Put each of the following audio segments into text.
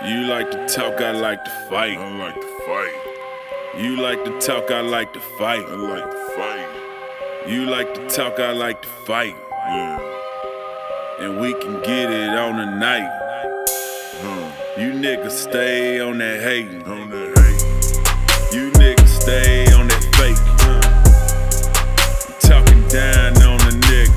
You like to talk, I like to fight. I like to fight. You like to talk, I like to fight. I like to fight. You like to talk, I like to fight. Yeah. And we can get it on the night. You niggas stay on that hating. On that hate. You niggas stay on that fake. Talking down on a nigga.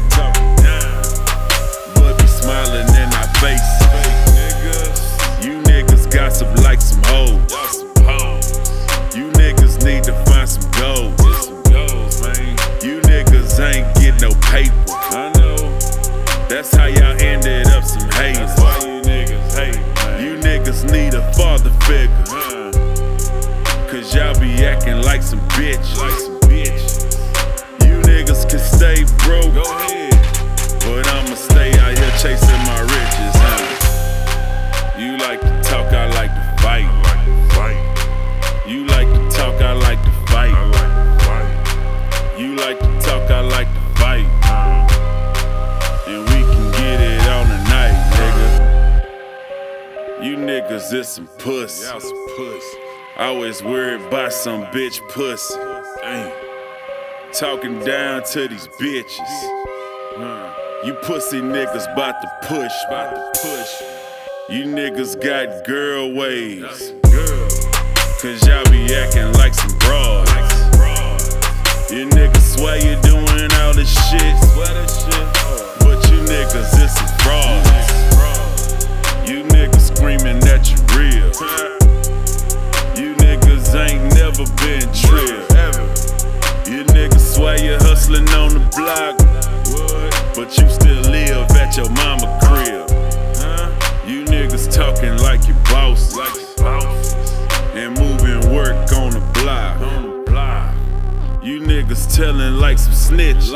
But be smiling in our face. You niggas gossip like some hoes. You niggas need to find some gold. You niggas ain't get no paper. I know. That's how y'all ended up some haters. That's why you niggas hate, man. You niggas need a father figure. Cause y'all be acting like some bitches. Like some bitch. You niggas can stay broke. Go ahead. But I'ma stay out here chasing my riches, You like to talk, I like to fight. I like to fight. You like to talk, I like to fight. I like to fight. You like to talk, I like to fight. And we can get it on the night, nigga. You niggas is some pussy. Y'all some pussy. Always worried about some bitch pussy. Damn. Talking down to these bitches. You pussy niggas bout to push. You niggas got girl ways. Girl. Cause y'all be acting like some broads. You niggas swear you doing all this shit. But you niggas is some frauds. You niggas screaming that you real. You niggas ain't never been trill. You niggas swear you hustling on the block, but you still live at your mama crib. You niggas talking like you bosses and moving work on the block. You niggas telling like some snitches.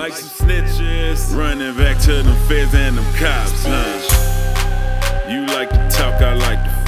Running back to them feds and them cops, You like to talk, I like to